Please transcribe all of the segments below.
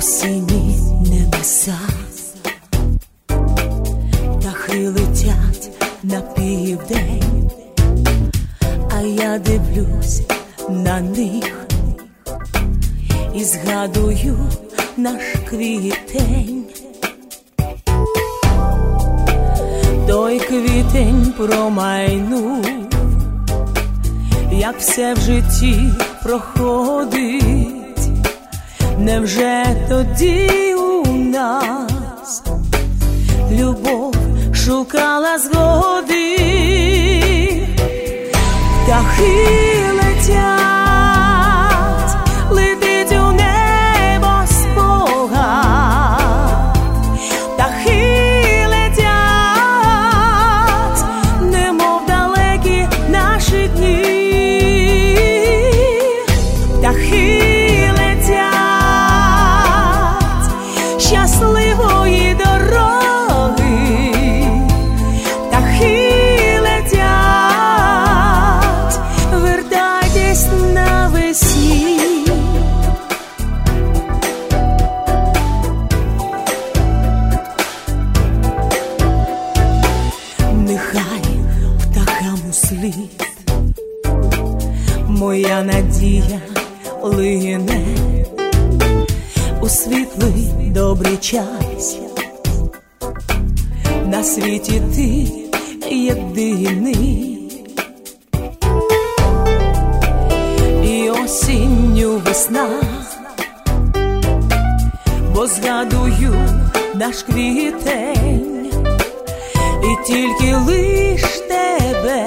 осінні небеса, птахи летять на південь, а я дивлюсь на них і згадую наш квітень. Той квітень промайнув, як все в житті проходить. Невже тоді у нас любов шукала згоди? Птахи летять, летить у небо спогад. Птахи летять, немов далекі наші дні. Птахи щасливої дороги, птахи летять, вертайтесь навесні. Нехай птахам услід моя надія лине у світлий добрий час. На світі ти єдиний, і осінню весна, бо згадую наш квітень, і тільки лиш тебе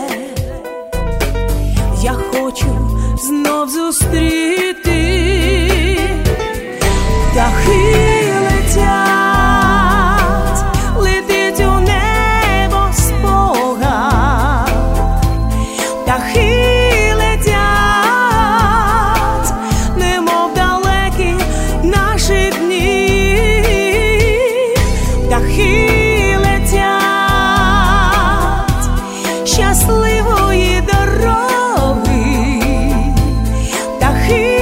я хочу знов зустріти. Птахи летять, летить у небо спогад. Птахи летять, немов далекі наші дні. Птахи летять, щасливої дороги. Птахи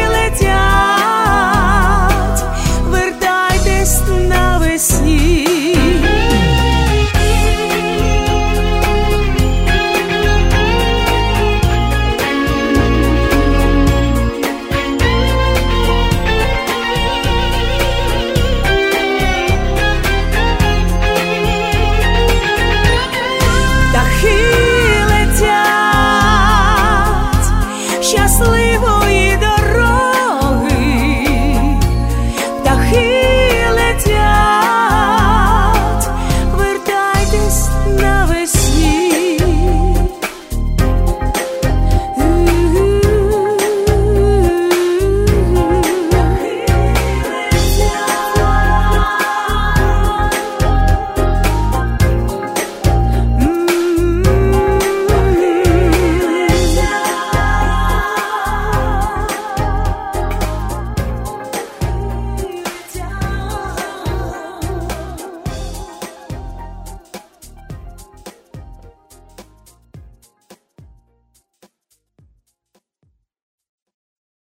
навесні. Птахи летять, щасливо